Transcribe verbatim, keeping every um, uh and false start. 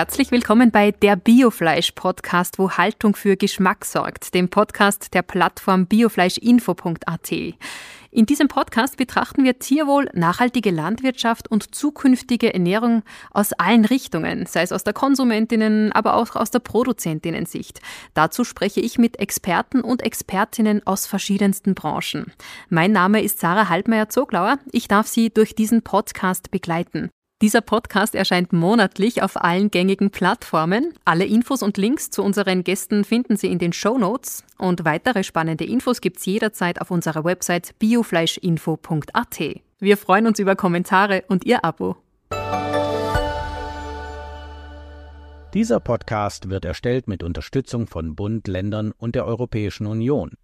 Herzlich willkommen bei der Biofleisch-Podcast, wo Haltung für Geschmack sorgt, dem Podcast der Plattform biofleischinfo punkt a t. In diesem Podcast betrachten wir Tierwohl, nachhaltige Landwirtschaft und zukünftige Ernährung aus allen Richtungen, sei es aus der Konsumentinnen, aber auch aus der Produzentinnen-Sicht. Dazu spreche ich mit Experten und Expertinnen aus verschiedensten Branchen. Mein Name ist Sarah Halbmeier-Zoglauer. Ich darf Sie durch diesen Podcast begleiten. Dieser Podcast erscheint monatlich auf allen gängigen Plattformen. Alle Infos und Links zu unseren Gästen finden Sie in den Shownotes. Und weitere spannende Infos gibt's jederzeit auf unserer Website biofleischinfo punkt a t. Wir freuen uns über Kommentare und Ihr Abo. Dieser Podcast wird erstellt mit Unterstützung von Bund, Ländern und der Europäischen Union.